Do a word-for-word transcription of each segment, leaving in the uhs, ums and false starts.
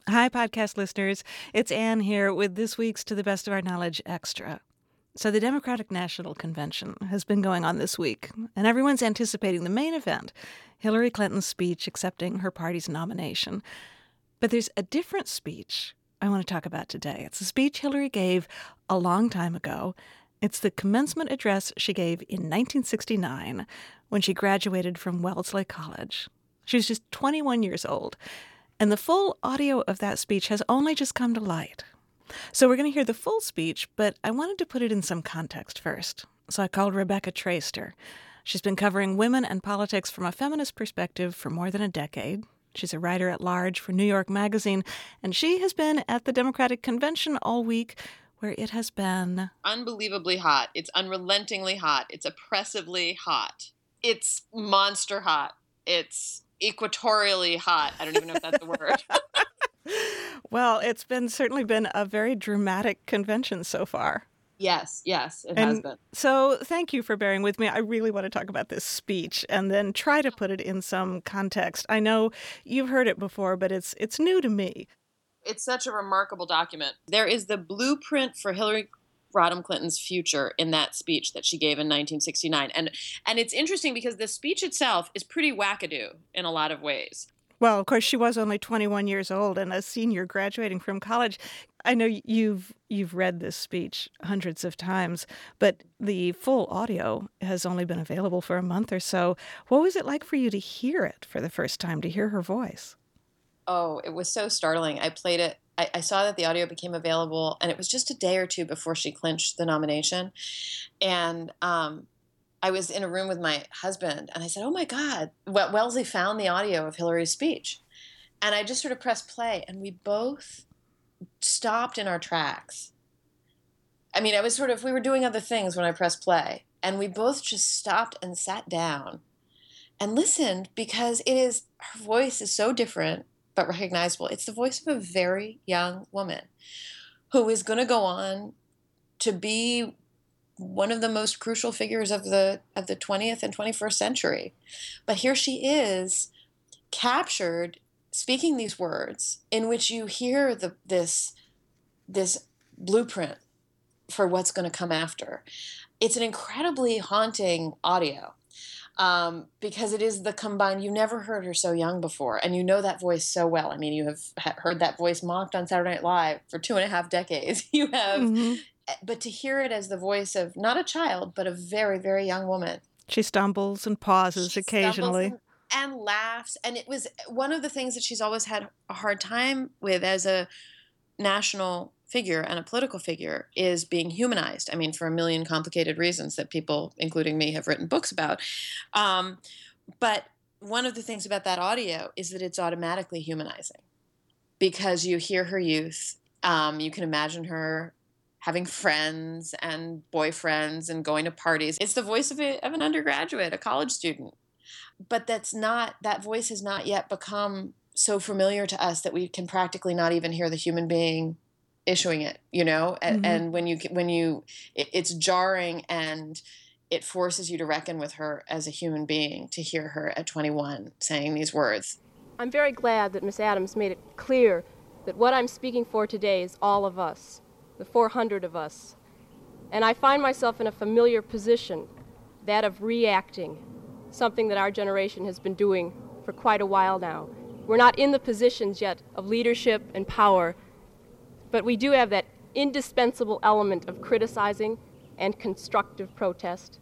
Hi, podcast listeners. It's Anne here with this week's To the Best of Our Knowledge Extra. So the Democratic National Convention has been going on this week, and everyone's anticipating the main event, Hillary Clinton's speech accepting her party's nomination. But there's a different speech I want to talk about today. It's a speech Hillary gave a long time ago. It's the commencement address she gave in nineteen sixty-nine when she graduated from Wellesley College. She was just twenty-one years old, and the full audio of that speech has only just come to light. So we're going to hear the full speech, but I wanted to put it in some context first. So I called Rebecca Traister. She's been covering women and politics from a feminist perspective for more than a decade. She's a writer at large for New York Magazine, and she has been at the Democratic Convention all week, where it has been unbelievably hot. It's unrelentingly hot. It's oppressively hot. It's monster hot. It's equatorially hot. I don't even know if that's the word. Well, it's been certainly been a very dramatic convention so far. Yes, yes, it and has been. So thank you for bearing with me. I really want to talk about this speech and then try to put it in some context. I know you've heard it before, but it's it's new to me. It's such a remarkable document. There is the blueprint for Hillary Rodham Clinton's future in that speech that she gave in nineteen sixty-nine. And and it's interesting because the speech itself is pretty wackadoo in a lot of ways. Well, of course, she was only twenty-one years old and a senior graduating from college. I know you've you've read this speech hundreds of times, but the full audio has only been available for a month or so. What was it like for you to hear it for the first time, to hear her voice? Oh, it was so startling. I played it. I, I saw that the audio became available, and it was just a day or two before she clinched the nomination. And um, I was in a room with my husband, and I said, oh, my God, well, Wellesley found the audio of Hillary's speech. And I just sort of pressed play, and we both stopped in our tracks. I mean, I was sort of, we were doing other things when I pressed play, and we both just stopped and sat down and listened, because it is, her voice is so different but recognizable. It's the voice of a very young woman who is going to go on to be one of the most crucial figures of the of the twentieth and twenty-first century. But here she is, captured, speaking these words in which you hear the this this blueprint for what's going to come after. It's an incredibly haunting audio. Um, because it is the combined, you never heard her so young before, and you know that voice so well. I mean, you have heard that voice mocked on Saturday Night Live for two and a half decades. You have, mm-hmm. But to hear it as the voice of not a child, but a very, very young woman. She stumbles and pauses she occasionally. Stumbles and, and laughs. And it was one of the things that she's always had a hard time with as a national figure and a political figure is being humanized. I mean, for a million complicated reasons that people, including me, have written books about. Um, but one of the things about that audio is that it's automatically humanizing, because you hear her youth. Um, you can imagine her having friends and boyfriends and going to parties. It's the voice of, a, of an undergraduate, a college student. But that's not, that voice has not yet become so familiar to us that we can practically not even hear the human being issuing it, you know, and, mm-hmm. and when you, when you, it, it's jarring, and it forces you to reckon with her as a human being to hear her at twenty-one saying these words. I'm very glad that Miss Adams made it clear that what I'm speaking for today is all of us, the four hundred of us. And I find myself in a familiar position, that of reacting, something that our generation has been doing for quite a while now. We're not in the positions yet of leadership and power, but we do have that indispensable element of criticizing and constructive protest.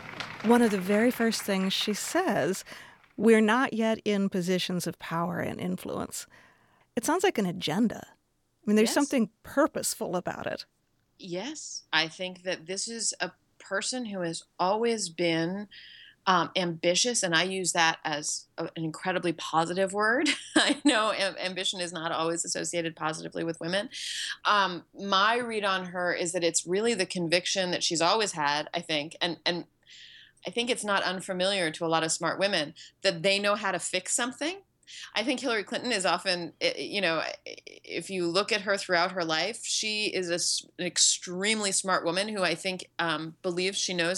One of the very first things she says, we're not yet in positions of power and influence. It sounds like an agenda. I mean, there's yes. something purposeful about it. Yes. I think that this is a person who has always been Um, ambitious, and I use that as a, an incredibly positive word. I know am- ambition is not always associated positively with women. Um, my read on her is that it's really the conviction that she's always had, I think, and, and I think it's not unfamiliar to a lot of smart women, that they know how to fix something. I think Hillary Clinton is often, you know, if you look at her throughout her life, she is a, an extremely smart woman who I think um, believes she knows how to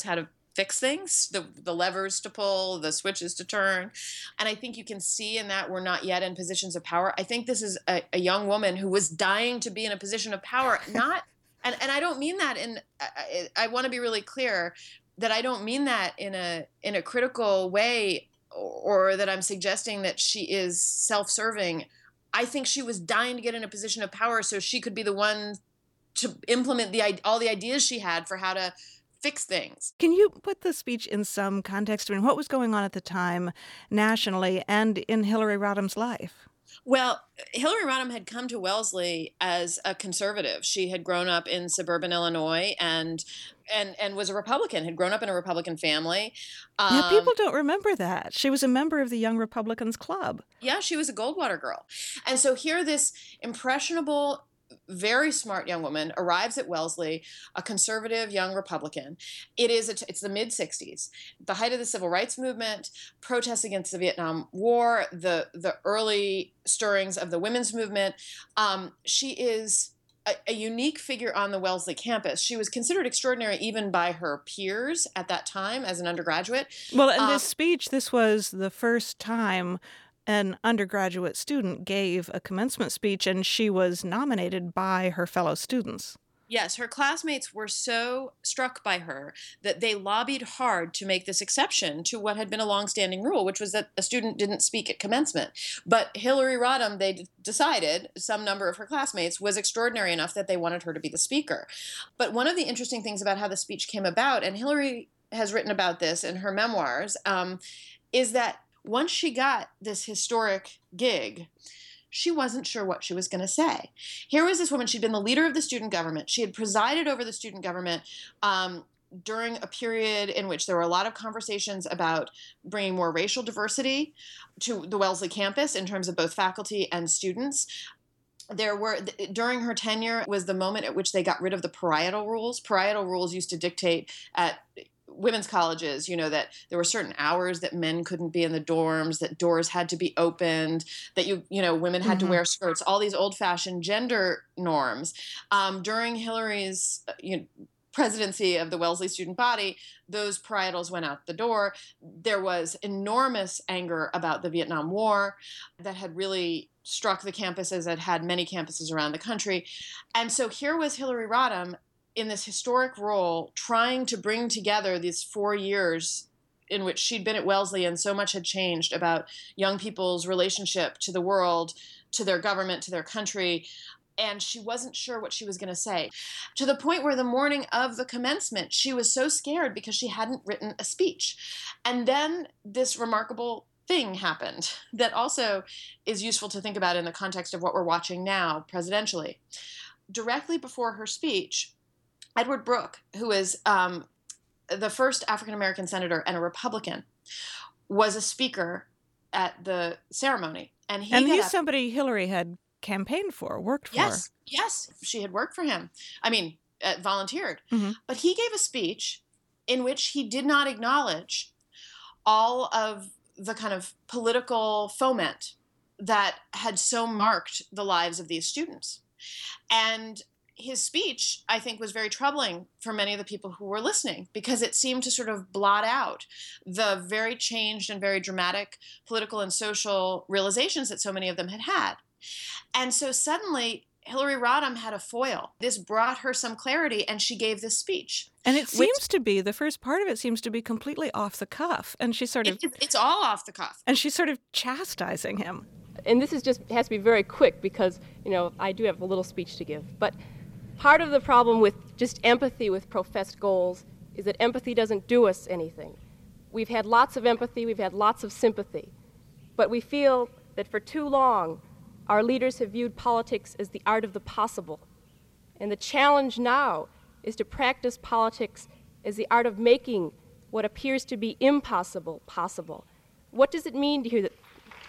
fix things, the the levers to pull, the switches to turn. And I think you can see in that we're not yet in positions of power. I think this is a, a young woman who was dying to be in a position of power, not and, and I don't mean that in I, I want to be really clear that I don't mean that in a in a critical way, or, or that I'm suggesting that she is self-serving. I think she was dying to get in a position of power so she could be the one to implement the all the ideas she had for how to fix things. Can you put the speech in some context? I mean, what was going on at the time nationally and in Hillary Rodham's life? Well, Hillary Rodham had come to Wellesley as a conservative. She had grown up in suburban Illinois and and and was a Republican, had grown up in a Republican family. Um, Yeah, people don't remember that. She was a member of the Young Republicans Club. Yeah, she was a Goldwater girl. And so here this impressionable, very smart young woman arrives at Wellesley, a conservative young Republican. It is a, it's the mid sixties, the height of the civil rights movement, protests against the Vietnam War, the the early stirrings of the women's movement. Um, she is a, a unique figure on the Wellesley campus. She was considered extraordinary even by her peers at that time as an undergraduate. Well, in Um, this speech, this was the first time an undergraduate student gave a commencement speech, and she was nominated by her fellow students. Yes, her classmates were so struck by her that they lobbied hard to make this exception to what had been a longstanding rule, which was that a student didn't speak at commencement. But Hillary Rodham, they d- decided, some number of her classmates, was extraordinary enough that they wanted her to be the speaker. But one of the interesting things about how the speech came about, and Hillary has written about this in her memoirs, um, is that once she got this historic gig, she wasn't sure what she was going to say. Here was this woman, she'd been the leader of the student government. She had presided over the student government um, during a period in which there were a lot of conversations about bringing more racial diversity to the Wellesley campus in terms of both faculty and students. There were, during her tenure was the moment at which they got rid of the parietal rules. Parietal rules used to dictate at women's colleges, you know, that there were certain hours that men couldn't be in the dorms, that doors had to be opened, that you, you know, women had Mm-hmm. to wear skirts, all these old-fashioned gender norms. Um, during Hillary's, you know, presidency of the Wellesley student body, those parietals went out the door. There was enormous anger about the Vietnam War that had really struck the campus, as it had many campuses around the country. And so here was Hillary Rodham in this historic role, trying to bring together these four years in which she'd been at Wellesley and so much had changed about young people's relationship to the world, to their government, to their country. And she wasn't sure what she was going to say, to the point where the morning of the commencement, she was so scared because she hadn't written a speech. And then this remarkable thing happened that also is useful to think about in the context of what we're watching now presidentially. Directly before her speech, Edward Brooke, who is um, the first African-American senator and a Republican, was a speaker at the ceremony. And, he And got he's up- somebody Hillary had campaigned for, worked for. Yes, yes, she had worked for him. I mean, uh, volunteered. Mhm. But he gave a speech in which he did not acknowledge all of the kind of political foment that had so marked the lives of these students. And his speech, I think, was very troubling for many of the people who were listening, because it seemed to sort of blot out the very changed and very dramatic political and social realizations that so many of them had had. And so suddenly, Hillary Rodham had a foil. This brought her some clarity, and she gave this speech. And it Which- seems to be, the first part of it seems to be completely off the cuff. And she's sort of, It, it's all off the cuff. and she's sort of chastising him. And this is just has to be very quick because, you know, I do have a little speech to give. But part of the problem with just empathy with professed goals is that empathy doesn't do us anything. We've had lots of empathy, we've had lots of sympathy, but we feel that for too long our leaders have viewed politics as the art of the possible. And the challenge now is to practice politics as the art of making what appears to be impossible possible. What does it mean to hear that?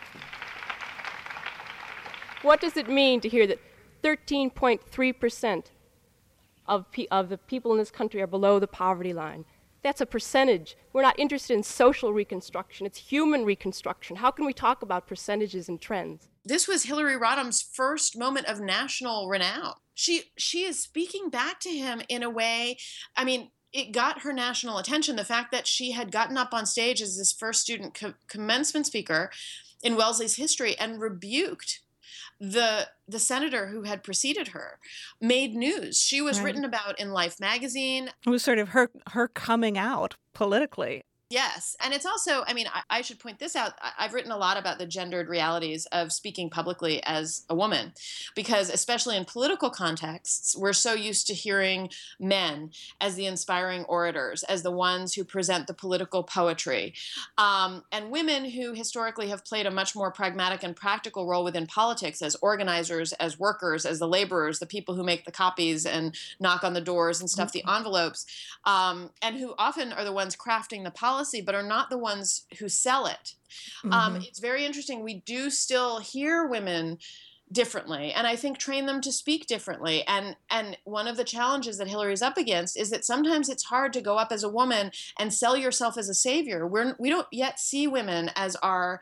What does it mean to hear that thirteen point three percent of, pe- of the people in this country are below the poverty line? That's a percentage. We're not interested in social reconstruction. It's human reconstruction. How can we talk about percentages and trends? This was Hillary Rodham's first moment of national renown. She she is speaking back to him in a way, I mean, it got her national attention. The fact that she had gotten up on stage as this first student co- commencement speaker in Wellesley's history and rebuked the the senator who had preceded her made news. She was Right. written about in Life magazine. It was sort of her her coming out politically. Yes. And it's also, I mean, I, I should point this out. I, I've written a lot about the gendered realities of speaking publicly as a woman, because especially in political contexts, we're so used to hearing men as the inspiring orators, as the ones who present the political poetry, um, and women who historically have played a much more pragmatic and practical role within politics as organizers, as workers, as the laborers, the people who make the copies and knock on the doors and stuff the envelopes, um, and who often are the ones crafting the policy, but are not the ones who sell it. Mm-hmm. Um, it's very interesting. We do still hear women differently, and I think train them to speak differently. And and one of the challenges that Hillary's up against is that sometimes it's hard to go up as a woman and sell yourself as a savior. We're we don't yet see women as our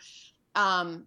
um,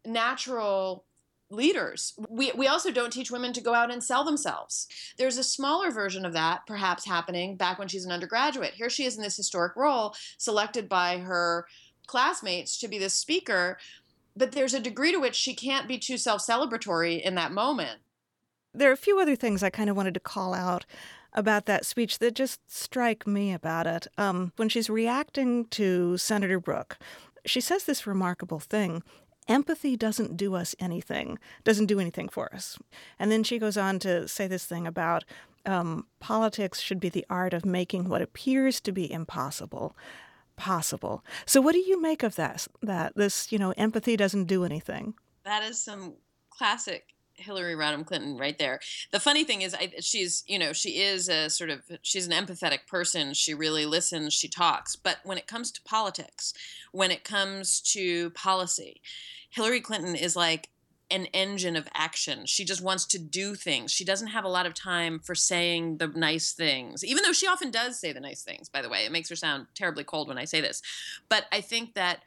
natural leaders. We we also don't teach women to go out and sell themselves. There's a smaller version of that perhaps happening back when she's an undergraduate. Here she is in this historic role, selected by her classmates to be the speaker, but there's a degree to which she can't be too self-celebratory in that moment. There are a few other things I kind of wanted to call out about that speech that just strike me about it. Um, when she's reacting to Senator Brooke, she says this remarkable thing: empathy doesn't do us anything, doesn't do anything for us. And then she goes on to say this thing about um, politics should be the art of making what appears to be impossible possible. So what do you make of that, that this, you know, empathy doesn't do anything? That is some classic Hillary Rodham Clinton right there. The funny thing is, I, she's, you know, she is a sort of, she's an empathetic person. She really listens, she talks. But when it comes to politics, when it comes to policy, Hillary Clinton is like an engine of action. She just wants to do things. She doesn't have a lot of time for saying the nice things, even though she often does say the nice things, by the way. It makes her sound terribly cold when I say this. But I think that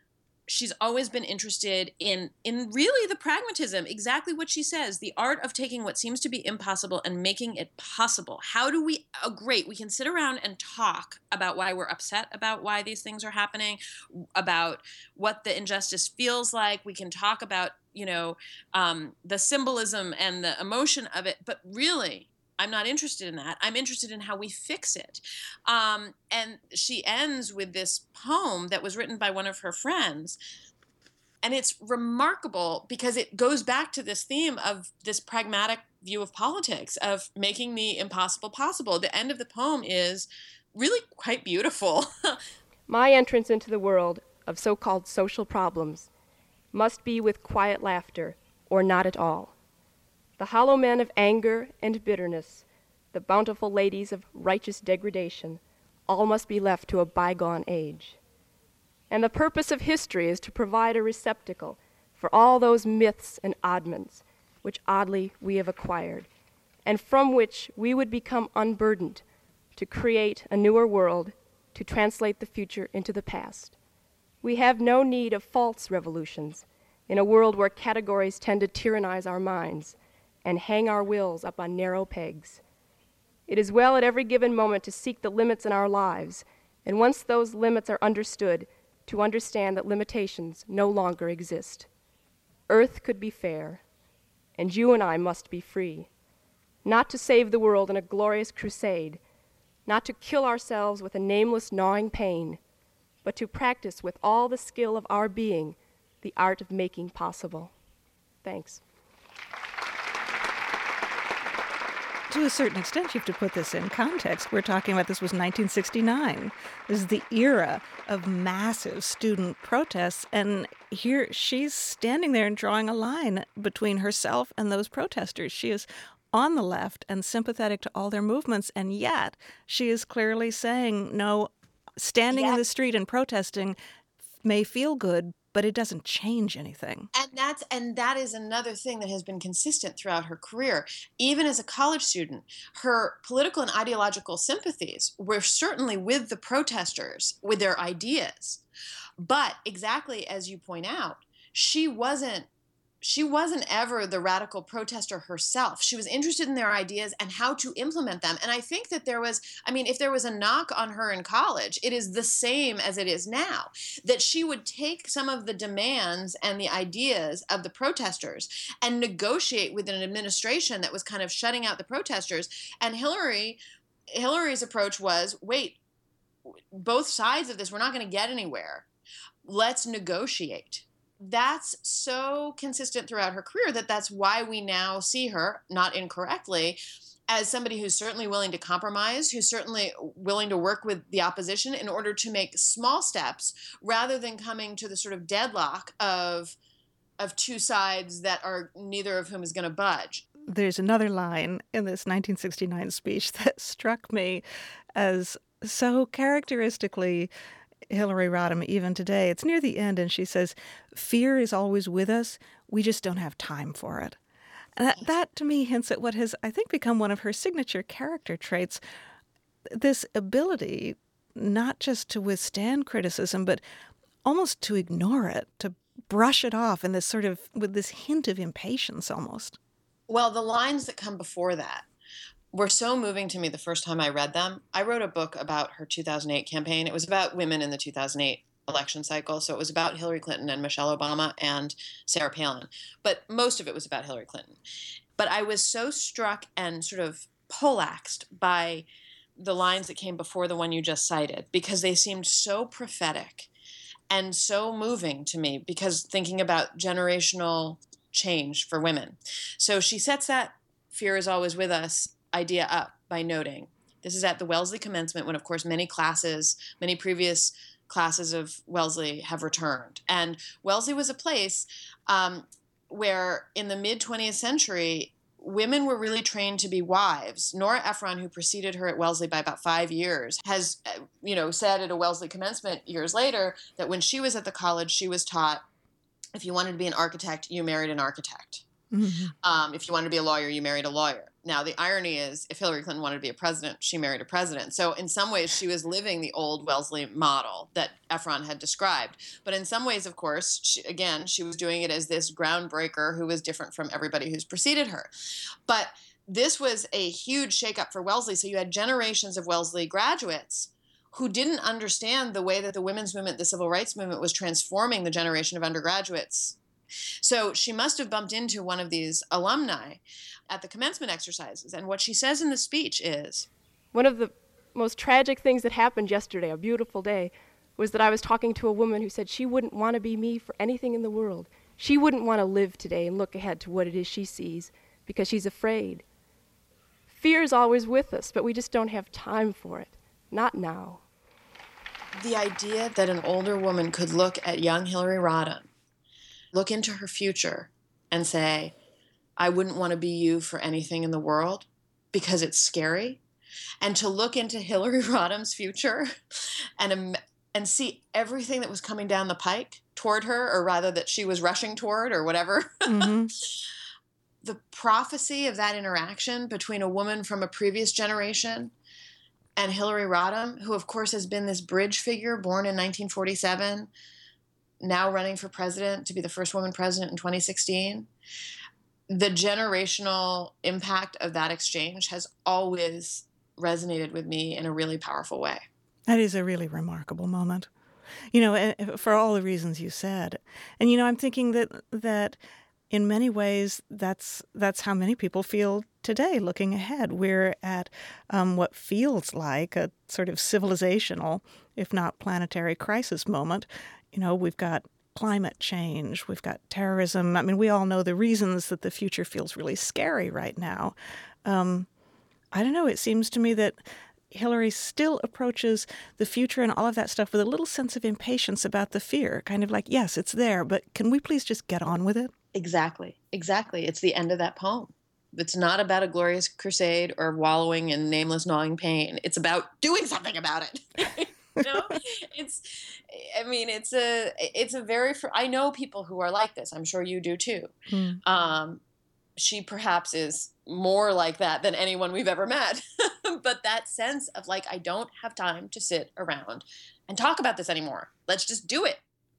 she's always been interested in in really the pragmatism, exactly what she says, the art of taking what seems to be impossible and making it possible. How do we, oh great, we can sit around and talk about why we're upset about why these things are happening, about what the injustice feels like. We can talk about, you know, um, the symbolism and the emotion of it, but really, I'm not interested in that. I'm interested in how we fix it. Um, and she ends with this poem that was written by one of her friends. And it's remarkable because it goes back to this theme of this pragmatic view of politics, of making the impossible possible. The end of the poem is really quite beautiful. My entrance into the world of so-called social problems must be with quiet laughter or not at all. The hollow men of anger and bitterness, the bountiful ladies of righteous degradation, all must be left to a bygone age. And the purpose of history is to provide a receptacle for all those myths and oddments which oddly we have acquired, and from which we would become unburdened to create a newer world, to translate the future into the past. We have no need of false revolutions in a world where categories tend to tyrannize our minds and hang our wills up on narrow pegs. It is well at every given moment to seek the limits in our lives, and once those limits are understood, to understand that limitations no longer exist. Earth could be fair, and you and I must be free, not to save the world in a glorious crusade, not to kill ourselves with a nameless gnawing pain, but to practice with all the skill of our being the art of making possible. Thanks. To a certain extent, you have to put this in context. We're talking about this was nineteen sixty-nine. This is the era of massive student protests. And here she's standing there and drawing a line between herself and those protesters. She is on the left and sympathetic to all their movements. And yet she is clearly saying, no, standing Yeah. in the street and protesting may feel good, but it doesn't change anything. And that's and that is another thing that has been consistent throughout her career. Even as a college student, her political and ideological sympathies were certainly with the protesters, with their ideas. But exactly as you point out, she wasn't she wasn't ever the radical protester herself. She was interested in their ideas and how to implement them. And I think that there was, I mean, if there was a knock on her in college, it is the same as it is now, that she would take some of the demands and the ideas of the protesters and negotiate with an administration that was kind of shutting out the protesters. And Hillary, Hillary's approach was, wait, both sides of this, we're not going to get anywhere. Let's negotiate. That's so consistent throughout her career that that's why we now see her, not incorrectly, as somebody who's certainly willing to compromise, who's certainly willing to work with the opposition in order to make small steps rather than coming to the sort of deadlock of, of two sides that are neither of whom is going to budge. There's another line in this nineteen sixty-nine speech that struck me as so characteristically Hillary Rodham even today. It's near the end, and she says, "Fear is always with us. We just don't have time for it." And that, that to me hints at what has, I think, become one of her signature character traits, this ability not just to withstand criticism, but almost to ignore it, to brush it off in this sort of, with this hint of impatience almost. Well, the lines that come before that were so moving to me the first time I read them. I wrote a book about her two thousand eight campaign. It was about women in the two thousand eight election cycle. So it was about Hillary Clinton and Michelle Obama and Sarah Palin. But most of it was about Hillary Clinton. But I was so struck and sort of poleaxed by the lines that came before the one you just cited, because they seemed so prophetic and so moving to me, because thinking about generational change for women. So she sets that "fear is always with us" idea up by noting, this is at the Wellesley commencement when, of course, many classes, many previous classes of Wellesley have returned. And Wellesley was a place um, where in the mid-twentieth century, women were really trained to be wives. Nora Ephron, who preceded her at Wellesley by about five years, has, you know, said at a Wellesley commencement years later that when she was at the college, she was taught, if you wanted to be an architect, you married an architect. Mm-hmm. Um, if you wanted to be a lawyer, you married a lawyer. Now, the irony is, if Hillary Clinton wanted to be a president, she married a president. So in some ways, she was living the old Wellesley model that Ephron had described. But in some ways, of course, she, again, she was doing it as this groundbreaker who was different from everybody who's preceded her. But this was a huge shakeup for Wellesley. So you had generations of Wellesley graduates who didn't understand the way that the women's movement, the civil rights movement, was transforming the generation of undergraduates. So she must have bumped into one of these alumni at the commencement exercises. And what she says in the speech is, one of the most tragic things that happened yesterday, a beautiful day, was that I was talking to a woman who said she wouldn't want to be me for anything in the world. She wouldn't want to live today and look ahead to what it is she sees because she's afraid. Fear is always with us, but we just don't have time for it. Not now. The idea that an older woman could look at young Hillary Rodham, look into her future and say, I wouldn't want to be you for anything in the world because it's scary. And to look into Hillary Rodham's future and, and see everything that was coming down the pike toward her, or rather that she was rushing toward, or whatever. Mm-hmm. The prophecy of that interaction between a woman from a previous generation and Hillary Rodham, who of course has been this bridge figure, born in nineteen forty-seven, now running for president to be the first woman president in twenty sixteen. The generational impact of that exchange has always resonated with me in a really powerful way. That is a really remarkable moment, you know, for all the reasons you said. And, you know, I'm thinking that that in many ways, that's that's how many people feel today, looking ahead. We're at um, what feels like a sort of civilizational, if not planetary crisis moment. You know, we've got climate change, we've got terrorism. I mean, we all know the reasons that the future feels really scary right now. Um, I don't know, it seems to me that Hillary still approaches the future and all of that stuff with a little sense of impatience about the fear, kind of like, yes, it's there, but can we please just get on with it? Exactly, exactly. It's the end of that poem. It's not about a glorious crusade or wallowing in nameless gnawing pain. It's about doing something about it. You know, it's, I mean, it's a, it's a very, I know people who are like this. I'm sure you do too. Hmm. Um, she perhaps is more like that than anyone we've ever met. But that sense of like, I don't have time to sit around and talk about this anymore. Let's just do it.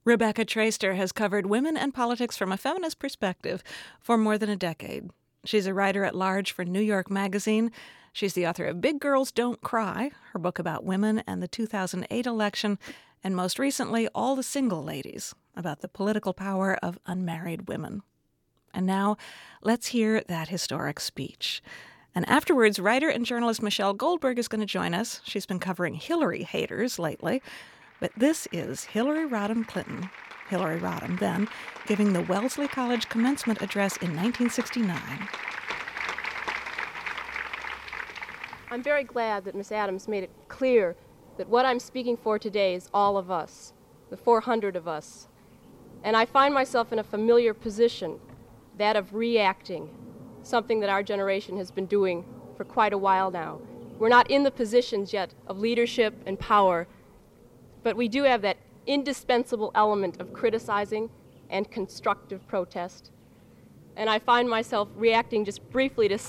Rebecca Traister has covered women and politics from a feminist perspective for more than a decade. She's a writer at large for New York Magazine. She's the author of Big Girls Don't Cry, her book about women and the two thousand eight election, and most recently, All the Single Ladies, about the political power of unmarried women. And now, let's hear that historic speech. And afterwards, writer and journalist Michelle Goldberg is going to join us. She's been covering Hillary haters lately. But this is Hillary Rodham Clinton, Hillary Rodham then, giving the Wellesley College commencement address in nineteen sixty-nine. I'm very glad that Miss Adams made it clear that what I'm speaking for today is all of us, the four hundred of us. And I find myself in a familiar position, that of reacting, something that our generation has been doing for quite a while now. We're not in the positions yet of leadership and power, but we do have that indispensable element of criticizing and constructive protest. And I find myself reacting just briefly to,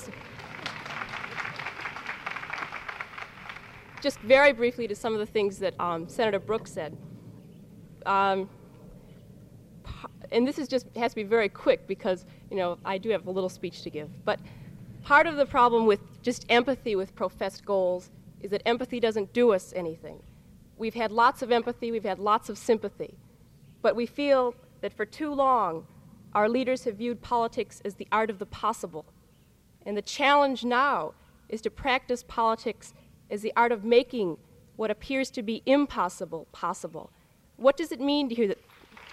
just very briefly to some of the things that um, Senator Brooks said. Um, and this is just has to be very quick because, you know, I do have a little speech to give. But part of the problem with just empathy with professed goals is that empathy doesn't do us anything. We've had lots of empathy, we've had lots of sympathy, but we feel that for too long, our leaders have viewed politics as the art of the possible. And the challenge now is to practice politics as the art of making what appears to be impossible possible. What does it mean to hear that?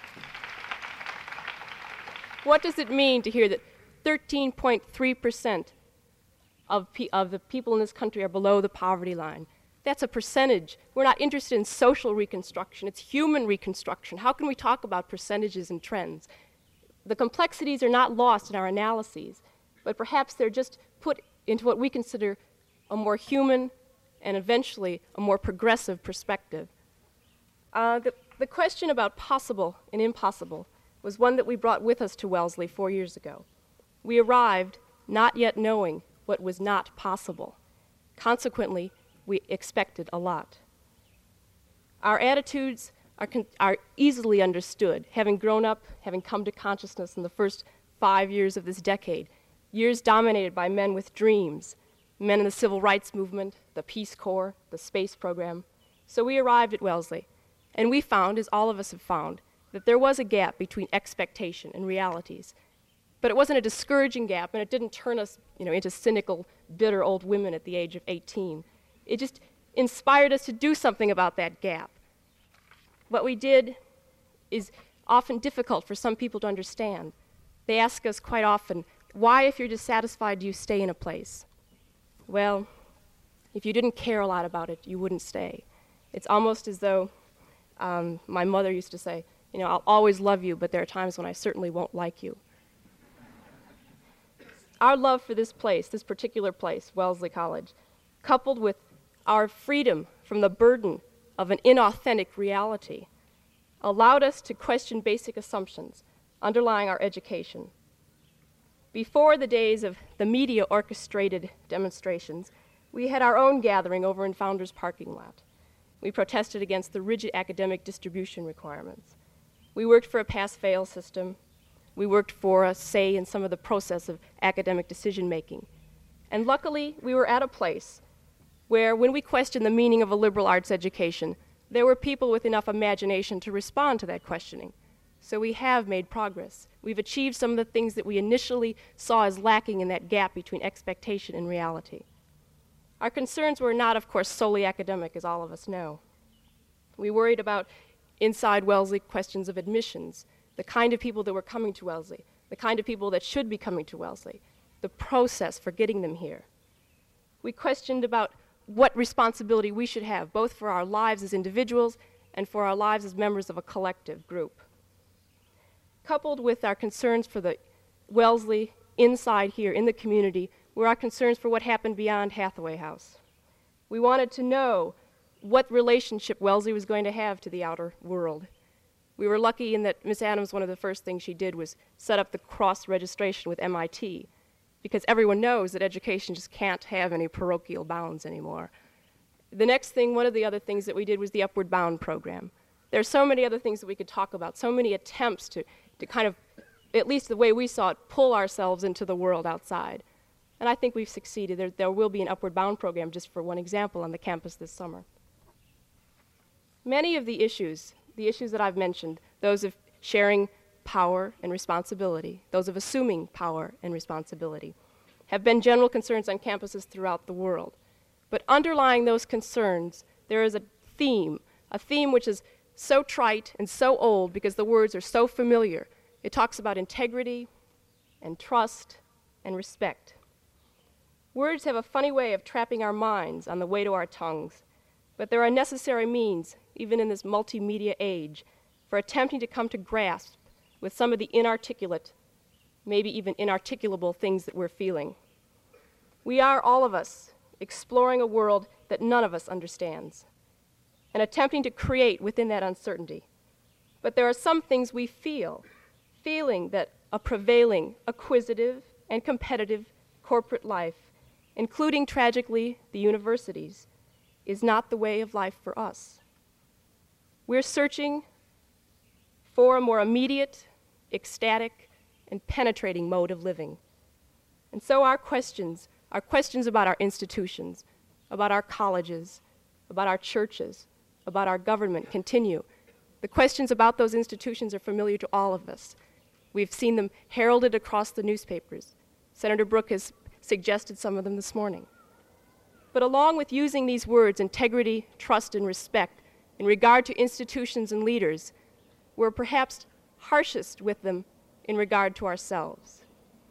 What does it mean to hear that thirteen point three percent of, pe- of the people in this country are below the poverty line? That's a percentage. We're not interested in social reconstruction. It's human reconstruction. How can we talk about percentages and trends? The complexities are not lost in our analyses, but perhaps they're just put into what we consider a more human and eventually a more progressive perspective. Uh, the, the question about possible and impossible was one that we brought with us to Wellesley four years ago. We arrived not yet knowing what was not possible. Consequently, we expected a lot. Our attitudes are, con- are easily understood, having grown up, having come to consciousness in the first five years of this decade, years dominated by men with dreams, men in the civil rights movement, the Peace Corps, the space program. So we arrived at Wellesley, and we found, as all of us have found, that there was a gap between expectation and realities. But it wasn't a discouraging gap, and it didn't turn us, you know, into cynical, bitter old women at the age of eighteen. It just inspired us to do something about that gap. What we did is often difficult for some people to understand. They ask us quite often, why, if you're dissatisfied, do you stay in a place? Well, if you didn't care a lot about it, you wouldn't stay. It's almost as though um, my mother used to say, you know, I'll always love you, but there are times when I certainly won't like you. Our love for this place, this particular place, Wellesley College, coupled with our freedom from the burden of an inauthentic reality, allowed us to question basic assumptions underlying our education. Before the days of the media-orchestrated demonstrations, we had our own gathering over in Founders parking lot. We protested against the rigid academic distribution requirements. We worked for a pass-fail system. We worked for a say in some of the process of academic decision-making. And luckily, we were at a place where, when we questioned the meaning of a liberal arts education, there were people with enough imagination to respond to that questioning. So we have made progress. We've achieved some of the things that we initially saw as lacking in that gap between expectation and reality. Our concerns were not, of course, solely academic, as all of us know. We worried about inside Wellesley questions of admissions, the kind of people that were coming to Wellesley, the kind of people that should be coming to Wellesley, the process for getting them here. We questioned about what responsibility we should have, both for our lives as individuals and for our lives as members of a collective group. Coupled with our concerns for the Wellesley inside here in the community were our concerns for what happened beyond Hathaway House. We wanted to know what relationship Wellesley was going to have to the outer world. We were lucky in that Miss Adams, one of the first things she did was set up the cross-registration with M I T, because everyone knows that education just can't have any parochial bounds anymore. The next thing, one of the other things that we did was the Upward Bound program. There's so many other things that we could talk about, so many attempts to, to kind of, at least the way we saw it, pull ourselves into the world outside. And I think we've succeeded. There, there will be an Upward Bound program, just for one example, on the campus this summer. Many of the issues, the issues that I've mentioned, those of sharing power and responsibility, those of assuming power and responsibility, have been general concerns on campuses throughout the world. But underlying those concerns, there is a theme, a theme which is so trite and so old because the words are so familiar. It talks about integrity and trust and respect. Words have a funny way of trapping our minds on the way to our tongues, but they're a necessary means, even in this multimedia age, for attempting to come to grasp with some of the inarticulate, maybe even inarticulable things that we're feeling. We are, all of us, exploring a world that none of us understands, and attempting to create within that uncertainty. But there are some things we feel, feeling that a prevailing, acquisitive, and competitive corporate life, including, tragically, the universities, is not the way of life for us. We're searching for a more immediate, ecstatic, and penetrating mode of living. And so our questions, our questions about our institutions, about our colleges, about our churches, about our government continue. The questions about those institutions are familiar to all of us. We've seen them heralded across the newspapers. Senator Brooke has suggested some of them this morning. But along with using these words, integrity, trust, and respect, in regard to institutions and leaders, we're perhaps harshest with them in regard to ourselves.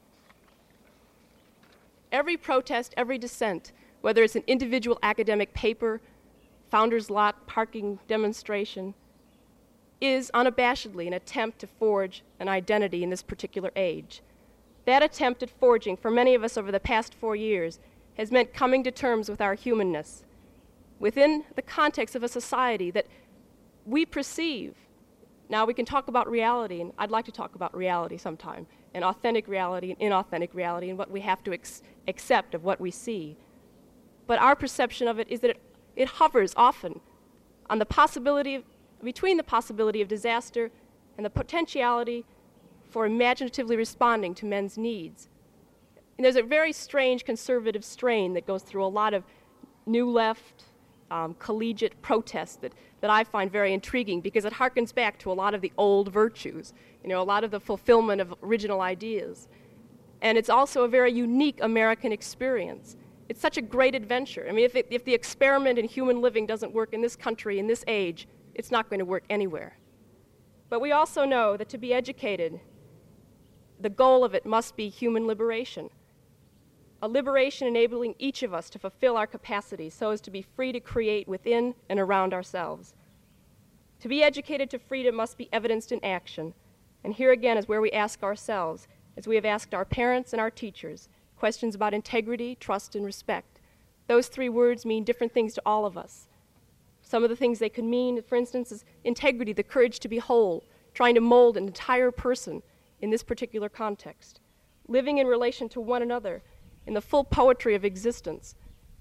Every protest, every dissent, whether it's an individual academic paper, founder's lot parking demonstration, is unabashedly an attempt to forge an identity in this particular age. That attempt at forging, for many of us over the past four years, has meant coming to terms with our humanness within the context of a society that we perceive. Now, we can talk about reality, and I'd like to talk about reality sometime, and authentic reality and inauthentic reality, and what we have to ex- accept of what we see. But our perception of it is that it, it hovers often on the possibility of, between the possibility of disaster and the potentiality for imaginatively responding to men's needs. And there's a very strange conservative strain that goes through a lot of new left, um, collegiate protests that, that I find very intriguing because it harkens back to a lot of the old virtues, you know, a lot of the fulfillment of original ideas. And it's also a very unique American experience. It's such a great adventure. I mean, if, it, if the experiment in human living doesn't work in this country, in this age, it's not going to work anywhere. But we also know that to be educated, the goal of it must be human liberation. A liberation enabling each of us to fulfill our capacities so as to be free to create within and around ourselves. To be educated to freedom must be evidenced in action. And here again is where we ask ourselves, as we have asked our parents and our teachers, questions about integrity, trust, and respect. Those three words mean different things to all of us. Some of the things they could mean, for instance, is integrity, the courage to be whole, trying to mold an entire person in this particular context, living in relation to one another in the full poetry of existence.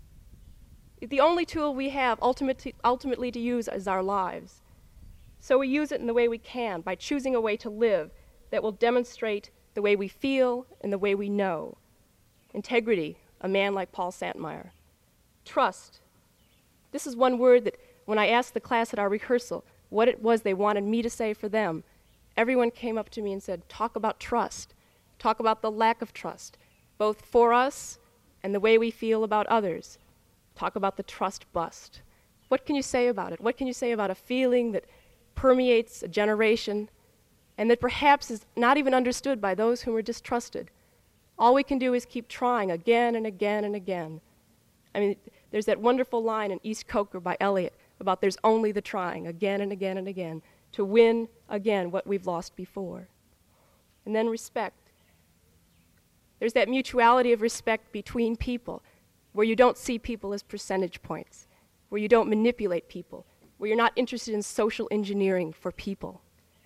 The only tool we have ultimately, ultimately to use is our lives. So we use it in the way we can, by choosing a way to live that will demonstrate the way we feel and the way we know. Integrity, a man like Paul Santmeyer. Trust. This is one word that when I asked the class at our rehearsal what it was they wanted me to say for them, everyone came up to me and said, talk about trust. Talk about the lack of trust, both for us and the way we feel about others. Talk about the trust bust. What can you say about it? What can you say about a feeling that permeates a generation and that perhaps is not even understood by those whom are distrusted? All we can do is keep trying again and again and again. I mean, there's that wonderful line in East Coker by Eliot about there's only the trying again and again and again to win again what we've lost before. And then respect. There's that mutuality of respect between people where you don't see people as percentage points, where you don't manipulate people, where you're not interested in social engineering for people.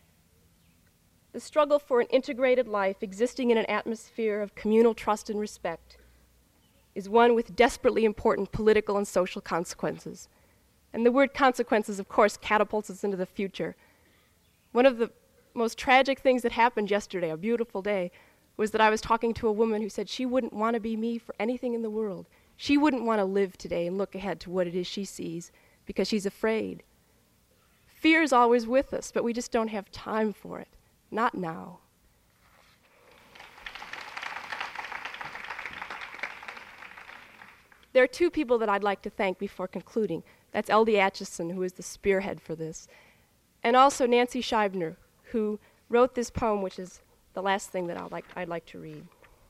The struggle for an integrated life existing in an atmosphere of communal trust and respect is one with desperately important political and social consequences. And the word consequences, of course, catapults us into the future. One of the most tragic things that happened yesterday, a beautiful day, was that I was talking to a woman who said she wouldn't want to be me for anything in the world. She wouldn't want to live today and look ahead to what it is she sees because she's afraid. Fear is always with us, but we just don't have time for it. Not now. There are two people that I'd like to thank before concluding. That's L D Acheson, who is the spearhead for this, and also Nancy Scheibner, who wrote this poem, which is the last thing that I'd like, I'd like to read.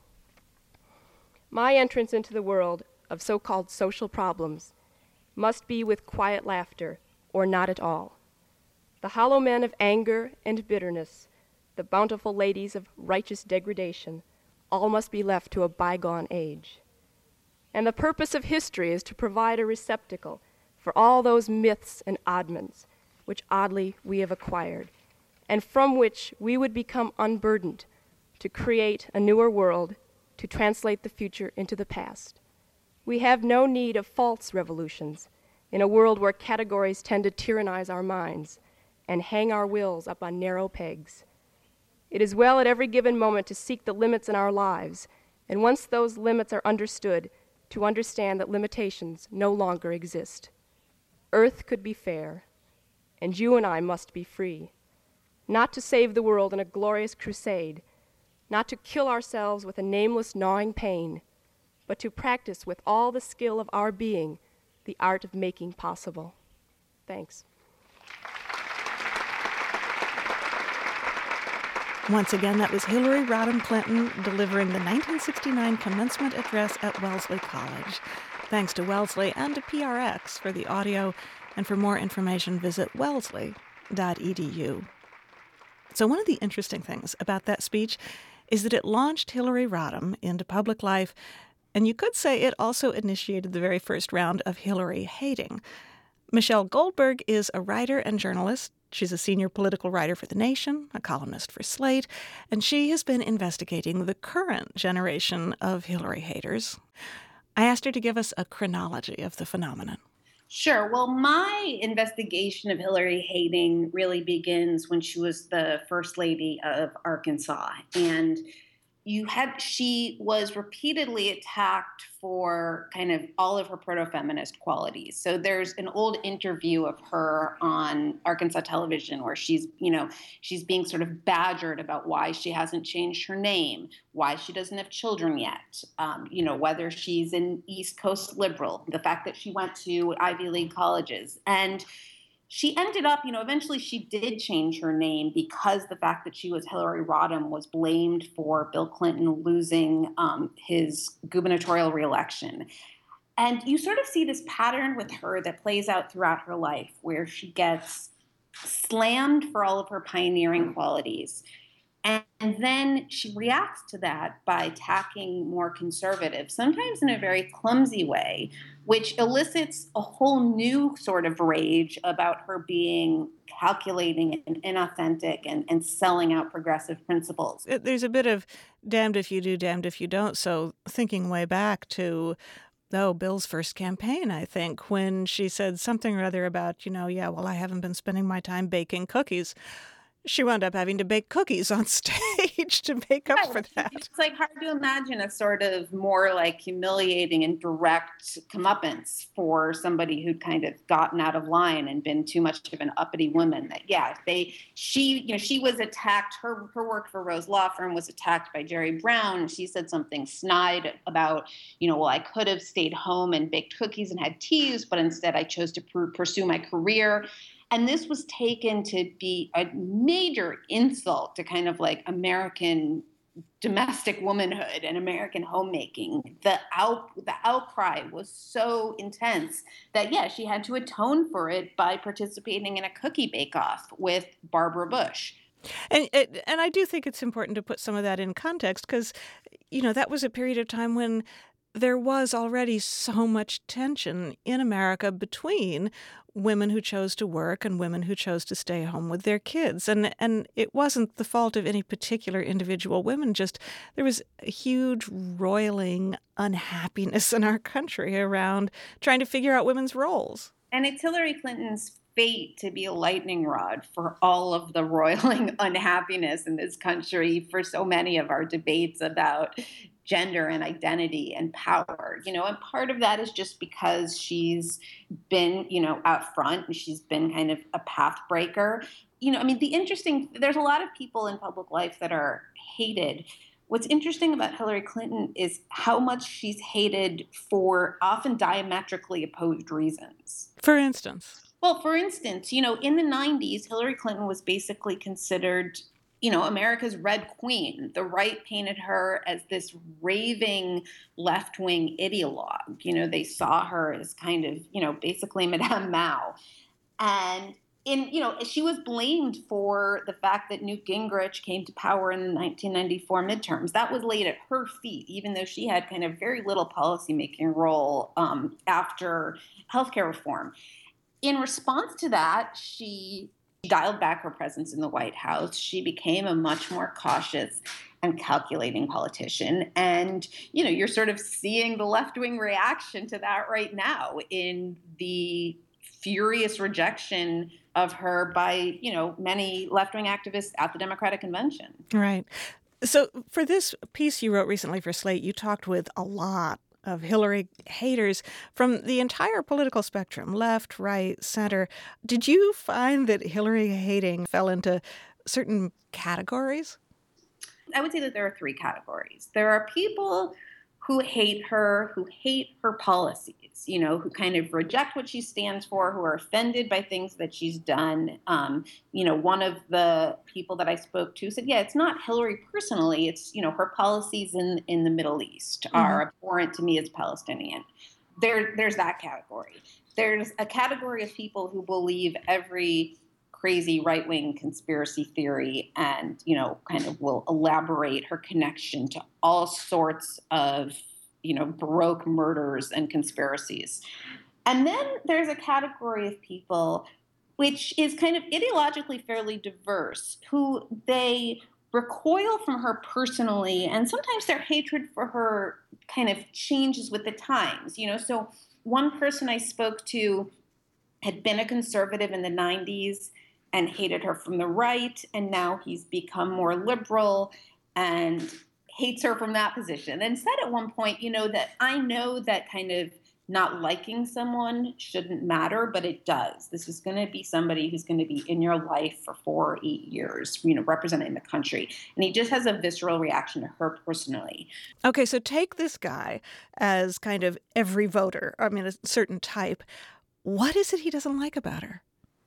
My entrance into the world of so-called social problems must be with quiet laughter or not at all. The hollow men of anger and bitterness, the bountiful ladies of righteous degradation, all must be left to a bygone age. And the purpose of history is to provide a receptacle for all those myths and oddments which oddly we have acquired, and from which we would become unburdened to create a newer world, to translate the future into the past. We have no need of false revolutions in a world where categories tend to tyrannize our minds and hang our wills up on narrow pegs. It is well at every given moment to seek the limits in our lives, and once those limits are understood, to understand that limitations no longer exist. Earth could be fair, and you and I must be free, not to save the world in a glorious crusade, not to kill ourselves with a nameless gnawing pain, but to practice with all the skill of our being the art of making possible. Thanks. Once again, that was Hillary Rodham Clinton delivering the nineteen sixty-nine commencement address at Wellesley College. Thanks to Wellesley and to P R X for the audio, and for more information, visit wellesley dot e d u. So one of the interesting things about that speech is that it launched Hillary Rodham into public life, and you could say it also initiated the very first round of Hillary hating. Michelle Goldberg is a writer and journalist. She's a senior political writer for The Nation, a columnist for Slate, and she has been investigating the current generation of Hillary haters. I asked her to give us a chronology of the phenomenon. Sure. Well, my investigation of Hillary hating really begins when she was the first lady of Arkansas. And you had, she was repeatedly attacked for kind of all of her proto-feminist qualities. So there's an old interview of her on Arkansas television where she's, you know, she's being sort of badgered about why she hasn't changed her name, why she doesn't have children yet, um, you know, whether she's an East Coast liberal, the fact that she went to Ivy League colleges. And she ended up, you know, eventually she did change her name because the fact that she was Hillary Rodham was blamed for Bill Clinton losing um, his gubernatorial reelection. And you sort of see this pattern with her that plays out throughout her life where she gets slammed for all of her pioneering qualities. And then she reacts to that by attacking more conservatives, sometimes in a very clumsy way, which elicits a whole new sort of rage about her being calculating and inauthentic and, and selling out progressive principles. There's a bit of damned if you do, damned if you don't. So thinking way back to, oh, Bill's first campaign, I think, when she said something or other about, you know, yeah, well, I haven't been spending my time baking cookies. She wound up having to bake cookies on stage to make up right. for that. It's like hard to imagine a sort of more like humiliating and direct comeuppance for somebody who'd kind of gotten out of line and been too much of an uppity woman. That yeah, they she you know she was attacked. Her her work for Rose Law Firm was attacked by Jerry Brown. She said something snide about you know well I could have stayed home and baked cookies and had teas, but instead I chose to pr- pursue my career. And this was taken to be a major insult to kind of like American domestic womanhood and American homemaking. The out the outcry was so intense that, yeah, she had to atone for it by participating in a cookie bake-off with Barbara Bush. And and I do think it's important to put some of that in context because, you know, that was a period of time when there was already so much tension in America between women who chose to work and women who chose to stay home with their kids. And and it wasn't the fault of any particular individual women, just there was a huge roiling unhappiness in our country around trying to figure out women's roles. And it's Hillary Clinton's fate to be a lightning rod for all of the roiling unhappiness in this country for so many of our debates about gender and identity and power. You know, and part of that is just because she's been, you know, out front and she's been kind of a path breaker. You know, I mean, the interesting, there's a lot of people in public life that are hated. What's interesting about Hillary Clinton is how much she's hated for often diametrically opposed reasons. For instance? Well, for instance, you know, in the nineties, Hillary Clinton was basically considered, you know, America's Red Queen. The right painted her as this raving left-wing ideologue. You know, they saw her as kind of, you know, basically Madame Mao. And in, you know, she was blamed for the fact that Newt Gingrich came to power in the nineteen ninety-four midterms. That was laid at her feet, even though she had kind of very little policymaking role um, after healthcare reform. In response to that, she dialed back her presence in the White House. She became a much more cautious and calculating politician. And, you know, you're sort of seeing the left-wing reaction to that right now in the furious rejection of her by, you know, many left-wing activists at the Democratic Convention. Right. So for this piece you wrote recently for Slate, you talked with a lot of Hillary haters from the entire political spectrum, left, right, center. Did you find that Hillary hating fell into certain categories? I would say that there are three categories. There are people who hate her, who hate her policies, you know, who kind of reject what she stands for, who are offended by things that she's done. Um, you know, one of the people that I spoke to said, yeah, it's not Hillary personally. It's, you know, her policies in, in the Middle East mm-hmm. are abhorrent to me as Palestinian. There, there's that category. There's a category of people who believe every crazy right-wing conspiracy theory and, you know, kind of will elaborate her connection to all sorts of, you know, Baroque murders and conspiracies. And then there's a category of people which is kind of ideologically fairly diverse, who they recoil from her personally, and sometimes their hatred for her kind of changes with the times, you know. So one person I spoke to had been a conservative in the nineties and hated her from the right, and now he's become more liberal and hates her from that position, and said at one point, you know, that I know that kind of not liking someone shouldn't matter, but it does. This is going to be somebody who's going to be in your life for four or eight years, you know, representing the country. And he just has a visceral reaction to her personally. Okay, so take this guy as kind of every voter, I mean, a certain type. What is it he doesn't like about her?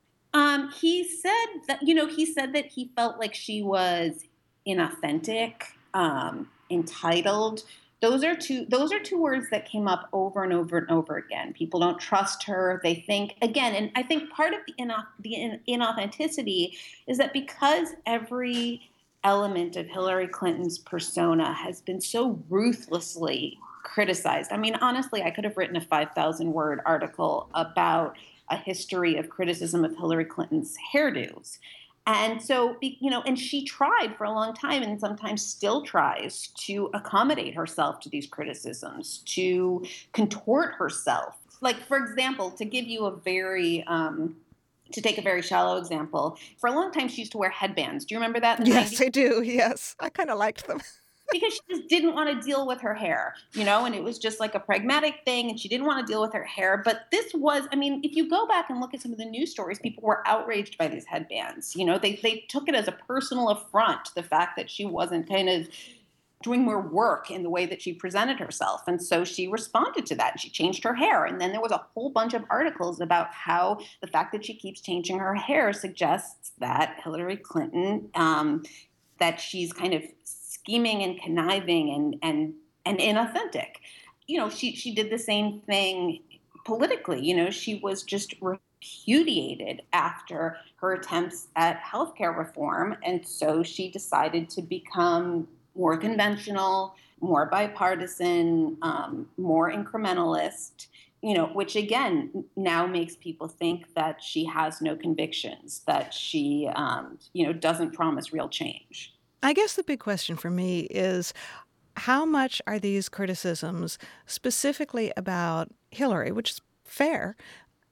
Um, he said that, you know, he said that he felt like she was inauthentic, um, entitled. Those are two, those are two words that came up over and over and over again. People don't trust her. They think, again, and I think part of the, inau- the in- inauthenticity is that because every element of Hillary Clinton's persona has been so ruthlessly criticized. I mean, honestly, I could have written a five thousand word article about a history of criticism of Hillary Clinton's hairdos. And so, you know, and she tried for a long time and sometimes still tries to accommodate herself to these criticisms, to contort herself. Like, for example, to give you a very, um, to take a very shallow example, for a long time she used to wear headbands. Do you remember that? In the yes, nineties? I do. Yes. I kind of liked them. Because she just didn't want to deal with her hair, you know, and it was just like a pragmatic thing and she didn't want to deal with her hair. But this was, I mean, if you go back and look at some of the news stories, people were outraged by these headbands. You know, they, they took it as a personal affront, the fact that she wasn't kind of doing more work in the way that she presented herself. And so she responded to that. She changed her hair. And then there was a whole bunch of articles about how the fact that she keeps changing her hair suggests that Hillary Clinton, um, that she's kind of scheming and conniving and and and inauthentic. You know, she she did the same thing politically. You know, she was just repudiated after her attempts at healthcare reform, and so she decided to become more conventional, more bipartisan, um, more incrementalist. You know, which again now makes people think that she has no convictions, that she um, you know doesn't promise real change. I guess the big question for me is how much are these criticisms specifically about Hillary, which is fair,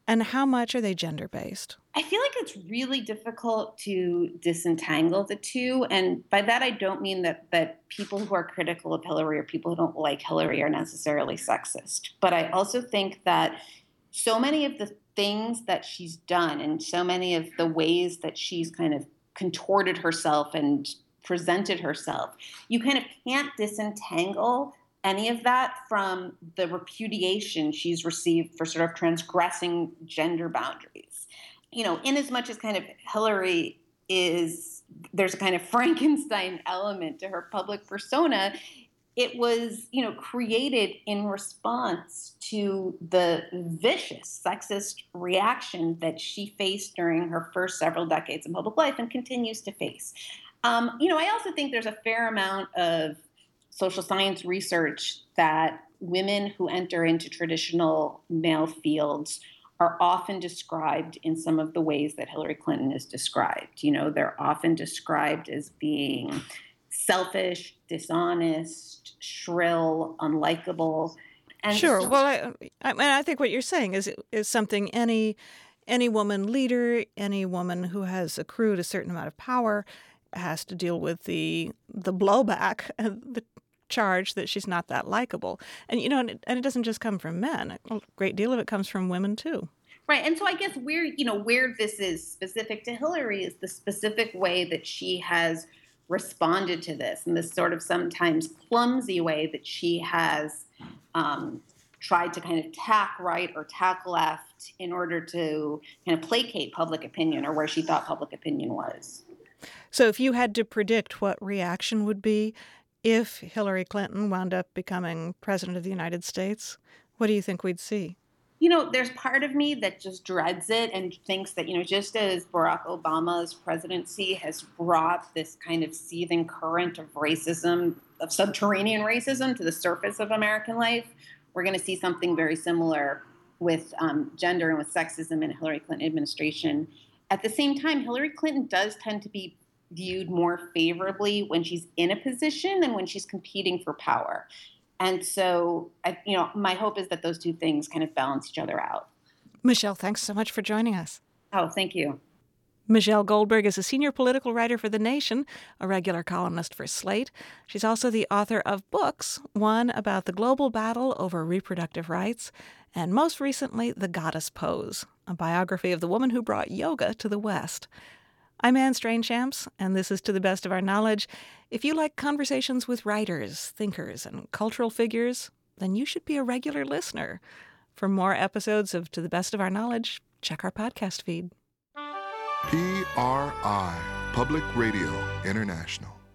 And how much are they gender-based? I feel like it's really difficult to disentangle the two. And by that, I don't mean that, that people who are critical of Hillary or people who don't like Hillary are necessarily sexist. But I also think that so many of the things that she's done and so many of the ways that she's kind of contorted herself and presented herself, you kind of can't disentangle any of that from the repudiation she's received for sort of transgressing gender boundaries. You know, in as much as kind of Hillary is, there's a kind of Frankenstein element to her public persona, it was, you know, created in response to the vicious sexist reaction that she faced during her first several decades in public life and continues to face. Um, you know, I also think there's a fair amount of social science research that women who enter into traditional male fields are often described in some of the ways that Hillary Clinton is described. You know, they're often described as being selfish, dishonest, shrill, unlikable. And sure. So- well, I, I mean, I think what you're saying is is something any any woman leader, any woman who has accrued a certain amount of power has to deal with the the blowback and the charge that she's not that likable. And, you know, and it, and it doesn't just come from men. A great deal of it comes from women, too. Right. And so I guess where, you know, where this is specific to Hillary is the specific way that she has responded to this and this sort of sometimes clumsy way that she has um, tried to kind of tack right or tack left in order to kind of placate public opinion or where she thought public opinion was. So if you had to predict what reaction would be if Hillary Clinton wound up becoming president of the United States, what do you think we'd see? You know, there's part of me that just dreads it and thinks that, you know, just as Barack Obama's presidency has brought this kind of seething current of racism, of subterranean racism to the surface of American life, we're going to see something very similar with um, gender and with sexism in the Hillary Clinton administration. At the same time, Hillary Clinton does tend to be viewed more favorably when she's in a position than when she's competing for power. And so, I, you know, my hope is that those two things kind of balance each other out. Michelle, thanks so much for joining us. Oh, thank you. Michelle Goldberg is a senior political writer for The Nation, a regular columnist for Slate. She's also the author of books, one about the global battle over reproductive rights, and most recently, The Goddess Pose, a biography of the woman who brought yoga to the West. I'm Anne Strainchamps, and this is To the Best of Our Knowledge. If you like conversations with writers, thinkers, and cultural figures, then you should be a regular listener. For more episodes of To the Best of Our Knowledge, check our podcast feed. P R I, Public Radio International.